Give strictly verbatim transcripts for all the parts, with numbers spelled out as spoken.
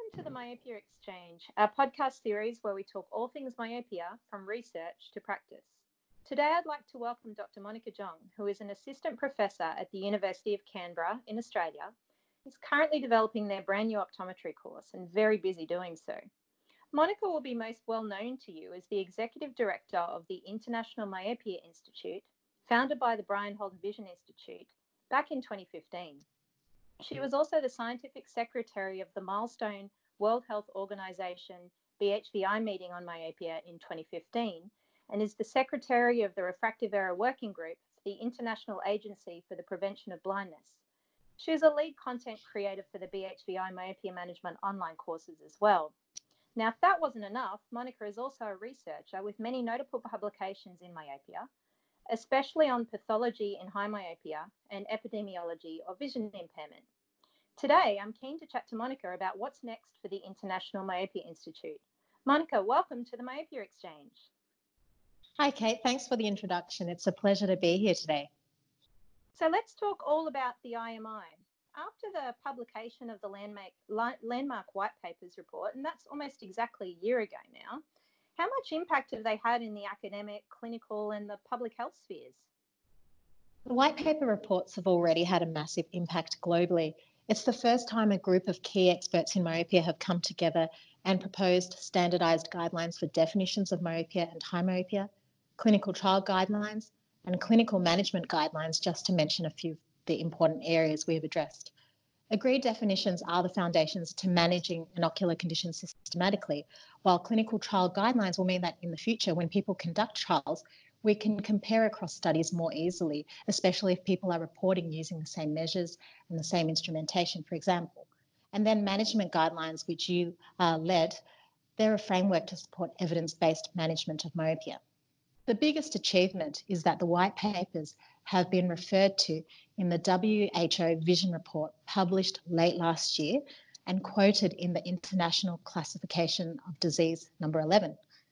to the Myopia Exchange, our podcast series where we talk all things myopia from research to practice. Today I'd like to welcome Doctor Monica Jong, who is an assistant professor at the University of Canberra in Australia. Is currently developing their brand new optometry course and very busy doing so. Monica will be most well known to you as the executive director of the International Myopia Institute, founded by the Brian Holden Vision Institute back in twenty fifteen. She was also the scientific secretary of the Milestone World Health Organization B H V I meeting on myopia in twenty fifteen and is the secretary of the Refractive Error Working Group for the International Agency for the Prevention of Blindness. She is a lead content creator for the B H V I myopia management online courses as well. Now, if that wasn't enough, Monica is also a researcher with many notable publications in myopia, especially on pathology in high myopia and epidemiology of vision impairment. Today, I'm keen to chat to Monica about what's next for the International Myopia Institute. Monica, welcome to the Myopia Exchange. Hi, Kate. Thanks for the introduction. It's a pleasure to be here today. So let's talk all about the I M I. After the publication of the Landmark, Landmark White Papers report, and that's almost exactly a year ago now, how much impact have they had in the academic, clinical, and the public health spheres? The white paper reports have already had a massive impact globally. It's the first time a group of key experts in myopia have come together and proposed standardized guidelines for definitions of myopia and high myopia, clinical trial guidelines, and clinical management guidelines, just to mention a few of the important areas we have addressed. Agreed definitions are the foundations to managing an ocular condition systematically, while clinical trial guidelines will mean that in the future, when people conduct trials, we can compare across studies more easily, especially if people are reporting using the same measures and the same instrumentation, for example. And then management guidelines, which you uh, led, they're a framework to support evidence-based management of myopia. The biggest achievement is that the white papers have been referred to in the W H O Vision Report published late last year and quoted in the International Classification of Disease number eleven.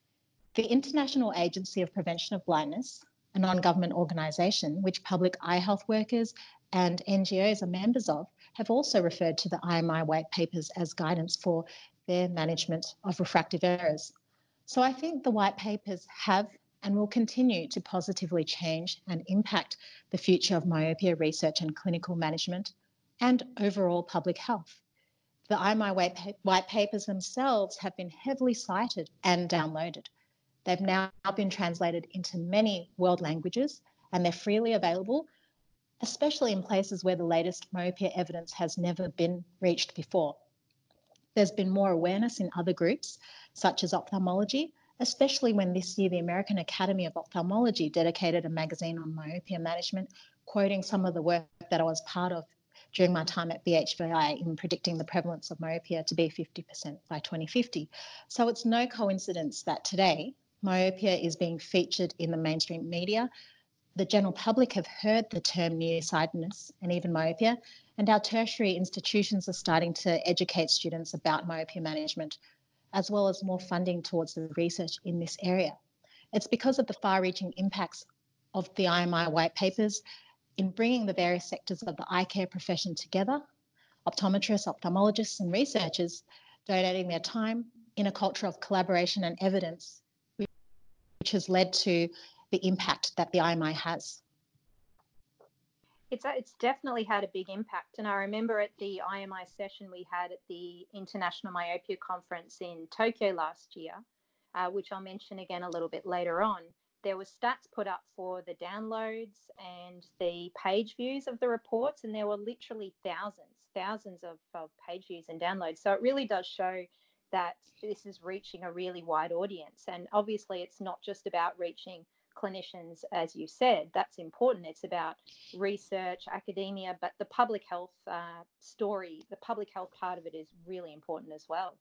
The International Agency of Prevention of Blindness, a non-government organisation which public eye health workers and N G Os are members of, have also referred to the I M I white papers as guidance for their management of refractive errors. So I think the white papers have and will continue to positively change and impact the future of myopia research and clinical management and overall public health. The I M I white, pa- white papers themselves have been heavily cited and downloaded. They've now been translated into many world languages and they're freely available, especially in places where the latest myopia evidence has never been reached before. There's been more awareness in other groups, such as ophthalmology, especially when this year the American Academy of Ophthalmology dedicated a magazine on myopia management, quoting some of the work that I was part of during my time at B H V I in predicting the prevalence of myopia to be fifty percent by twenty fifty. So it's no coincidence that today myopia is being featured in the mainstream media. The general public have heard the term nearsightedness and even myopia, and our tertiary institutions are starting to educate students about myopia management, as well as more funding towards the research in this area. It's because of the far-reaching impacts of the I M I white papers in bringing the various sectors of the eye care profession together, optometrists, ophthalmologists, and researchers donating their time in a culture of collaboration and evidence, which has led to the impact that the I M I has. It's, it's definitely had a big impact. And I remember at the I M I session we had at the International Myopia Conference in Tokyo last year, uh, which I'll mention again a little bit later on, there were stats put up for the downloads and the page views of the reports, and there were literally thousands, thousands of, of page views and downloads. So it really does show that this is reaching a really wide audience. And obviously it's not just about reaching clinicians, as you said. That's important. It's about research, academia, but the public health uh, story, the public health part of it is really important as well.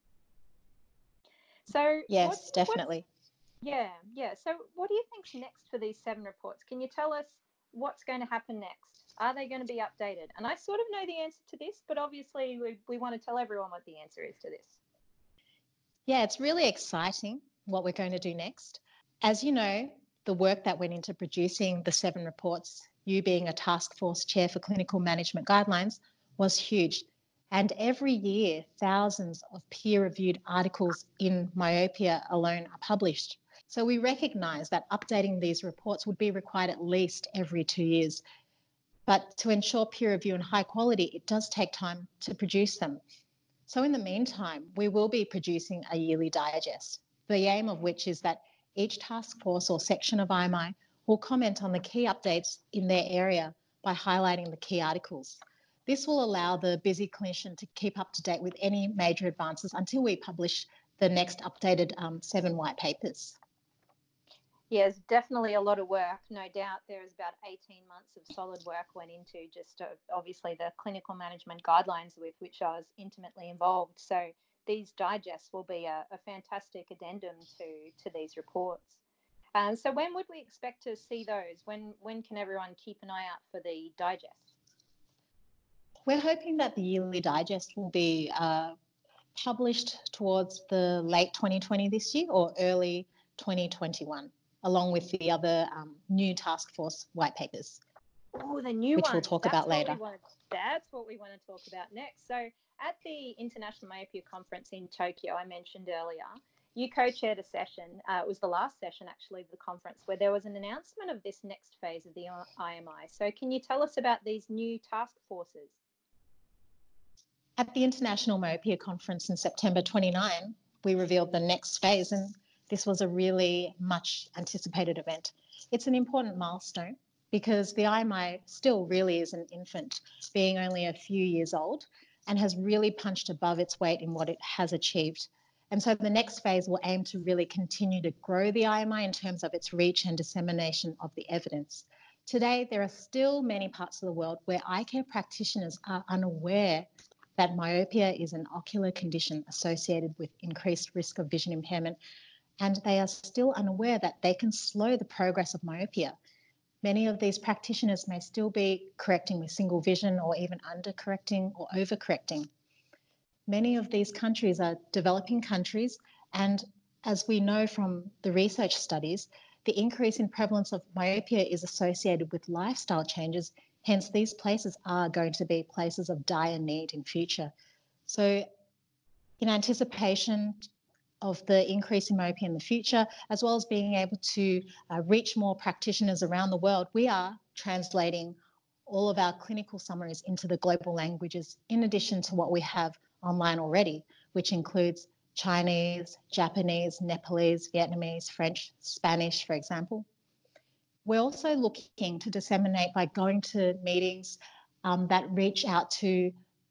So yes, what's, definitely. What's, yeah, yeah. So what do you think's next for these seven reports? Can you tell us what's going to happen next? Are they going to be updated? And I sort of know the answer to this, but obviously we, we want to tell everyone what the answer is to this. Yeah, it's really exciting what we're going to do next. As you know, the work that went into producing the seven reports, you being a task force chair for clinical management guidelines, was huge. And every year, thousands of peer-reviewed articles in myopia alone are published. So we recognise that updating these reports would be required at least every two years. But to ensure peer review and high quality, it does take time to produce them. So in the meantime, we will be producing a yearly digest, the aim of which is that each task force or section of I M I will comment on the key updates in their area by highlighting the key articles. This will allow the busy clinician to keep up to date with any major advances until we publish the next updated um, seven white papers. Yes, definitely a lot of work. No doubt there is about eighteen months of solid work went into just uh, obviously the clinical management guidelines with which I was intimately involved. So these digests will be a, a fantastic addendum to, to these reports. Um, so when would we expect to see those? When, when can everyone keep an eye out for the digest? We're hoping that the yearly digest will be uh, published towards the late twenty twenty this year or early twenty twenty-one, along with the other um, new task force white papers. Oh, the new which ones. we'll talk That's about what later. we want. That's what we want to talk about next. So, at the International Myopia Conference in Tokyo, I mentioned earlier, you co-chaired a session. Uh, it was the last session, actually, of the conference, where there was an announcement of this next phase of the I M I. So, can you tell us about these new task forces? At the International Myopia Conference in September twenty-ninth, we revealed the next phase, and this was a really much anticipated event. It's an important milestone because the I M I still really is an infant, being only a few years old, and has really punched above its weight in what it has achieved. And so the next phase will aim to really continue to grow the I M I in terms of its reach and dissemination of the evidence. Today, there are still many parts of the world where eye care practitioners are unaware that myopia is an ocular condition associated with increased risk of vision impairment, and they are still unaware that they can slow the progress of myopia. Many of these practitioners may still be correcting with single vision or even undercorrecting or overcorrecting. Many of these countries are developing countries, and as we know from the research studies, the increase in prevalence of myopia is associated with lifestyle changes. Hence, these places are going to be places of dire need in future. So, in anticipation of the increase in myopia in the future, as well as being able to uh, reach more practitioners around the world, we are translating all of our clinical summaries into the global languages, in addition to what we have online already, which includes Chinese, Japanese, Nepalese, Vietnamese, French, Spanish, for example. We're also looking to disseminate by going to meetings um, that reach out to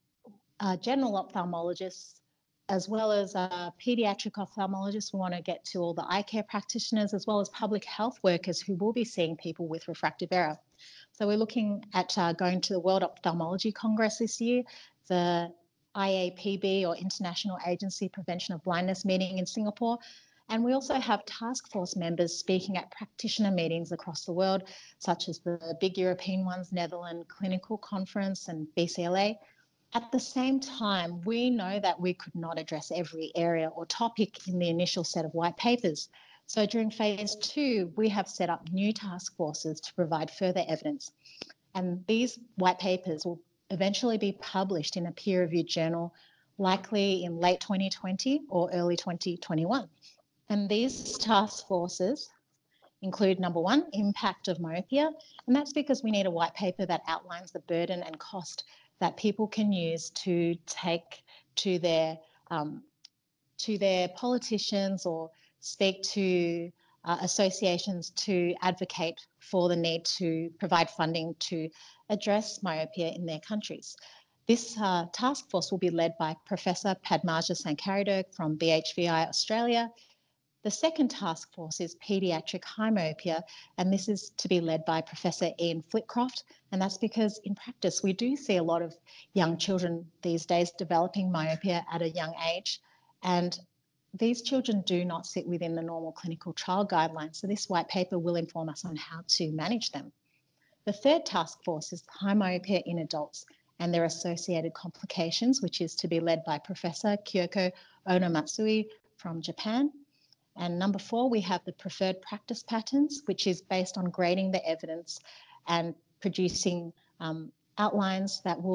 uh, general ophthalmologists as well as uh, pediatric ophthalmologists. We want to get to all the eye care practitioners as well as public health workers who will be seeing people with refractive error. So we're looking at uh, going to the World Ophthalmology Congress this year, the I A P B or International Agency Prevention of Blindness meeting in Singapore. And we also have task force members speaking at practitioner meetings across the world, such as the big European ones, Netherlands Clinical Conference and B C L A. At the same time, we know that we could not address every area or topic in the initial set of white papers. So during phase two, we have set up new task forces to provide further evidence. And these white papers will eventually be published in a peer-reviewed journal, likely in late twenty twenty or early twenty twenty-one. And these task forces include, number one, impact of myopia, and that's because we need a white paper that outlines the burden and cost that people can use to take to their um, to their politicians or speak to uh, associations to advocate for the need to provide funding to address myopia in their countries. This uh, task force will be led by Professor Padmaja Sankariderg from B H V I Australia. The second task force is paediatric high myopia, and this is to be led by Professor Ian Flitcroft, and that's because in practice we do see a lot of young children these days developing myopia at a young age, and these children do not sit within the normal clinical trial guidelines, so this white paper will inform us on how to manage them. The third task force is high myopia in adults and their associated complications, which is to be led by Professor Kyoko Onomatsui from Japan. And number four, we have the preferred practice patterns, which is based on grading the evidence and producing um, outlines that will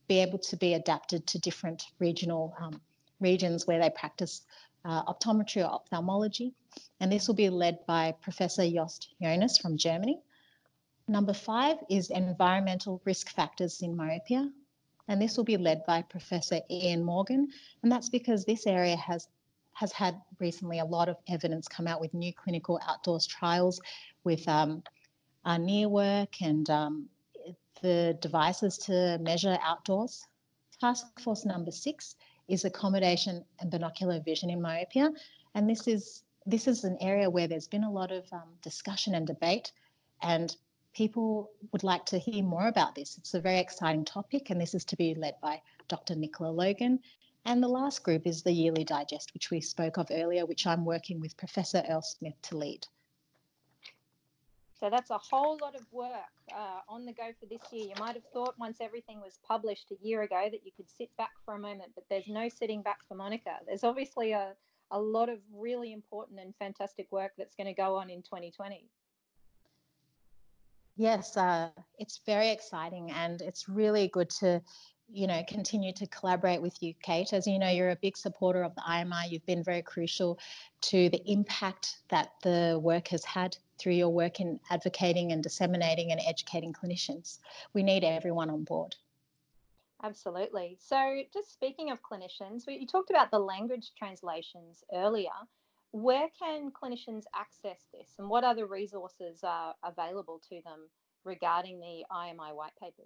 be able to be adapted to different regional um, regions where they practice uh, optometry or ophthalmology. And this will be led by Professor Jost Jonas from Germany. Number five is environmental risk factors in myopia. And this will be led by Professor Ian Morgan. And that's because this area has, has had recently a lot of evidence come out with new clinical outdoors trials with um, uh, near work and um, the devices to measure outdoors. Task force number six is accommodation and binocular vision in myopia. And this is, this is an area where there's been a lot of um, discussion and debate, and people would like to hear more about this. It's a very exciting topic, and this is to be led by Doctor Nicola Logan. And the last group is the Yearly Digest, which we spoke of earlier, which I'm working with Professor Earl Smith to lead. So that's a whole lot of work uh, on the go for this year. You might have thought once everything was published a year ago that you could sit back for a moment, but there's no sitting back for Monica. There's obviously a, a lot of really important and fantastic work that's going to go on in twenty twenty. Yes, uh, it's very exciting, and it's really good to, you know, continue to collaborate with you, Kate. As you know, you're a big supporter of the I M I. You've been very crucial to the impact that the work has had through your work in advocating and disseminating and educating clinicians. We need everyone on board. Absolutely. So just speaking of clinicians, you talked about the language translations earlier. Where can clinicians access this, and what other resources are available to them regarding the I M I white papers?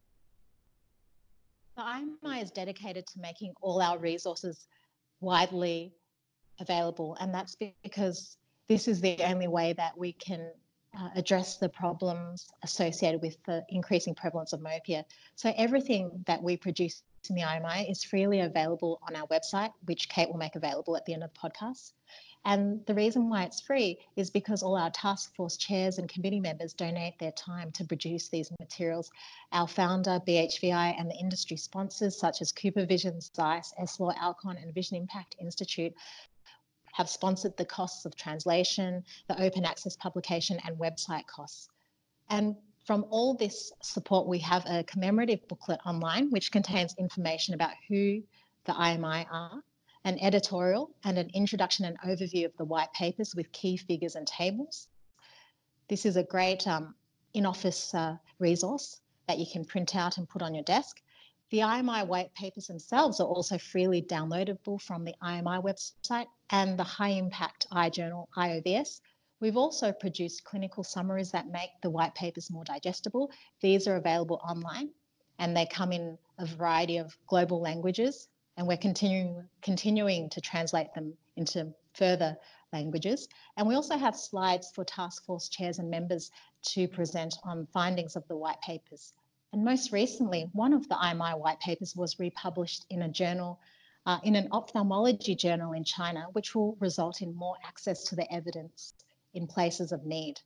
The I M I is dedicated to making all our resources widely available, and that's because this is the only way that we can uh, address the problems associated with the increasing prevalence of myopia. So everything that we produce in the I M I is freely available on our website, which Kate will make available at the end of the podcast. And the reason why it's free is because all our task force chairs and committee members donate their time to produce these materials. Our founder, B H V I, and the industry sponsors such as Cooper Vision, Zeiss, Essilor, Alcon, and Vision Impact Institute have sponsored the costs of translation, the open access publication, and website costs. And from all this support, we have a commemorative booklet online which contains information about who the I M I are, an editorial, and an introduction and overview of the white papers with key figures and tables. This is a great um, in-office uh, resource that you can print out and put on your desk. The I M I white papers themselves are also freely downloadable from the I M I website and the High Impact iJournal I O V S. We've also produced clinical summaries that make the white papers more digestible. These are available online, and they come in a variety of global languages, and we're continuing, continuing to translate them into further languages. And we also have slides for task force chairs and members to present on findings of the white papers. And most recently, one of the I M I white papers was republished in a journal, uh, in an ophthalmology journal in China, which will result in more access to the evidence in places of need.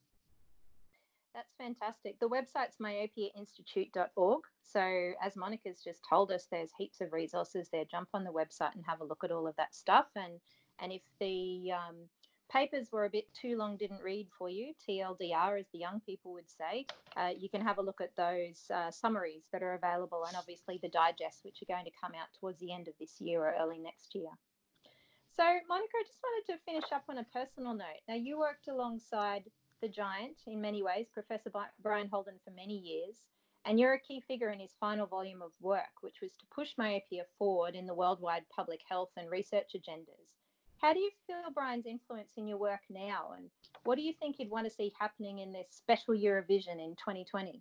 That's fantastic. The website's myopia institute dot org. So as Monica's just told us, there's heaps of resources there. Jump on the website and have a look at all of that stuff. And and if the um, papers were a bit too long, didn't read for you, T L D R, as the young people would say, uh, you can have a look at those uh, summaries that are available, and obviously the digests, which are going to come out towards the end of this year or early next year. So, Monica, I just wanted to finish up on a personal note. Now, you worked alongside the giant in many ways, Professor Brian Holden, for many years, and you're a key figure in his final volume of work, which was to push myopia forward in the worldwide public health and research agendas. How do you feel Brian's influence in your work now, and what do you think you'd want to see happening in this special year of vision in twenty twenty?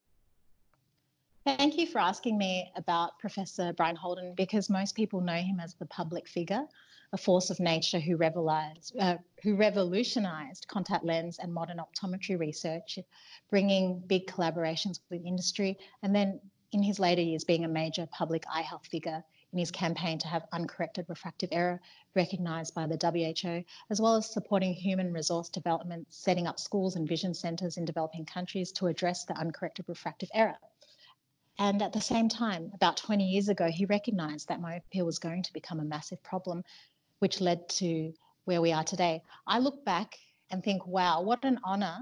Thank you for asking me about Professor Brian Holden, because most people know him as the public figure, a force of nature who, uh, who revolutionised contact lens and modern optometry research, bringing big collaborations with industry, and then in his later years being a major public eye health figure in his campaign to have uncorrected refractive error recognised by the W H O, as well as supporting human resource development, setting up schools and vision centres in developing countries to address the uncorrected refractive error. And at the same time, about twenty years ago, he recognised that myopia was going to become a massive problem, which led to where we are today. I look back and think, wow, what an honour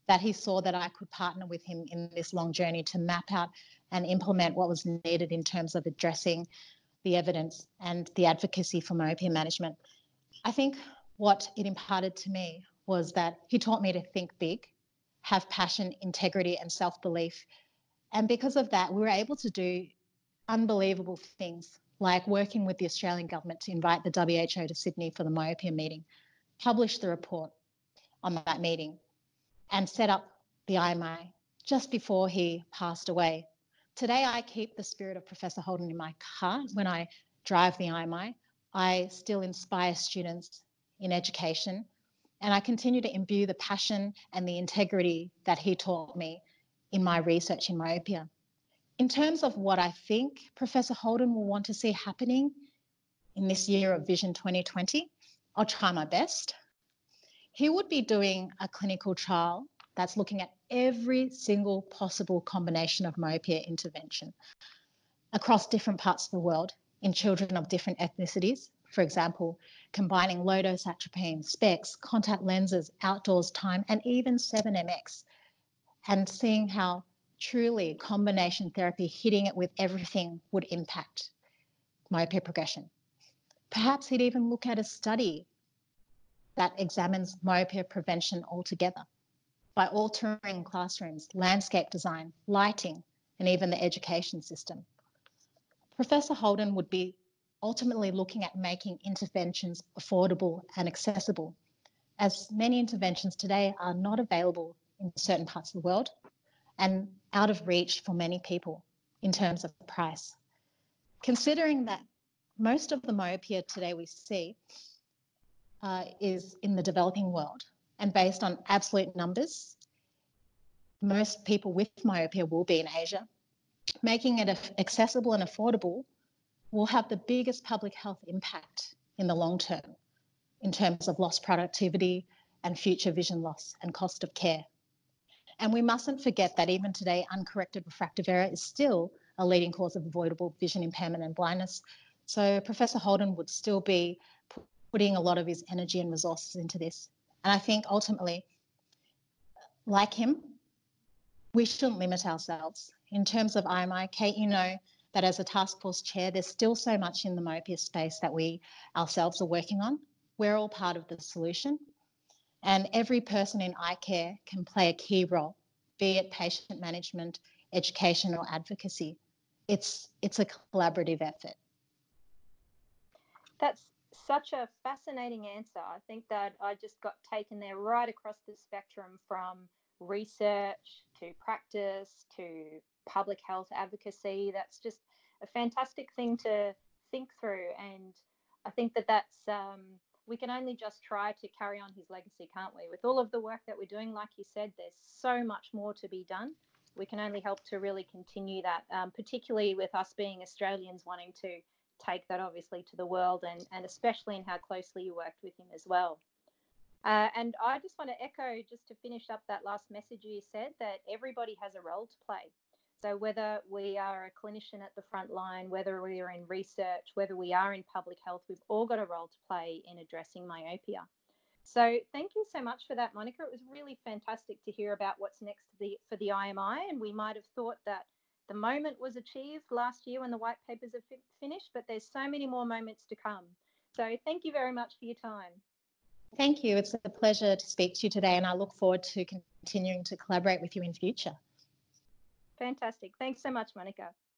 that he saw that I could partner with him in this long journey to map out and implement what was needed in terms of addressing the evidence and the advocacy for myopia management. I think what it imparted to me was that he taught me to think big, have passion, integrity, and self-belief. And because of that, we were able to do unbelievable things, like working with the Australian government to invite the W H O to Sydney for the myopia meeting, publish the report on that meeting, and set up the I M I just before he passed away. Today, I keep the spirit of Professor Holden in my car when I drive the I M I. I still inspire students in education, and I continue to imbue the passion and the integrity that he taught me in my research in myopia. In terms of what I think Professor Holden will want to see happening in this year of Vision twenty twenty, I'll try my best. He would be doing a clinical trial that's looking at every single possible combination of myopia intervention across different parts of the world in children of different ethnicities. For example, combining low-dose atropine, specs, contact lenses, outdoors time, and even seven M X, and seeing how truly combination therapy, hitting it with everything, would impact myopia progression. Perhaps he'd even look at a study that examines myopia prevention altogether by altering classrooms, landscape design, lighting, and even the education system. Professor Holden would be ultimately looking at making interventions affordable and accessible, as many interventions today are not available in certain parts of the world and out of reach for many people in terms of price. Considering that most of the myopia today we see uh, is in the developing world, and based on absolute numbers, most people with myopia will be in Asia. Making it accessible and affordable will have the biggest public health impact in the long term in terms of lost productivity and future vision loss and cost of care. And we mustn't forget that even today, uncorrected refractive error is still a leading cause of avoidable vision impairment and blindness. So Professor Holden would still be putting a lot of his energy and resources into this. And I think ultimately, like him, we shouldn't limit ourselves. In terms of I M I, Kate, you know that as a task force chair, there's still so much in the myopia space that we ourselves are working on. We're all part of the solution. And every person in eye care can play a key role, be it patient management, education, or advocacy. It's, it's a collaborative effort. That's such a fascinating answer. I think that I just got taken there right across the spectrum, from research to practice to public health advocacy. That's just a fantastic thing to think through. And I think that that's, um, we can only just try to carry on his legacy, can't we? With all of the work that we're doing, like you said, there's so much more to be done. We can only help to really continue that, um, particularly with us being Australians wanting to take that obviously to the world, and, and especially in how closely you worked with him as well. Uh, and I just want to echo, just to finish up that last message you said, that everybody has a role to play. So whether we are a clinician at the front line, whether we are in research, whether we are in public health, we've all got a role to play in addressing myopia. So thank you so much for that, Monica. It was really fantastic to hear about what's next for the, for the I M I. And we might have thought that the moment was achieved last year when the white papers are fi- finished, but there's so many more moments to come. So thank you very much for your time. Thank you. It's a pleasure to speak to you today, and I look forward to continuing to collaborate with you in future. Fantastic. Thanks so much, Monica.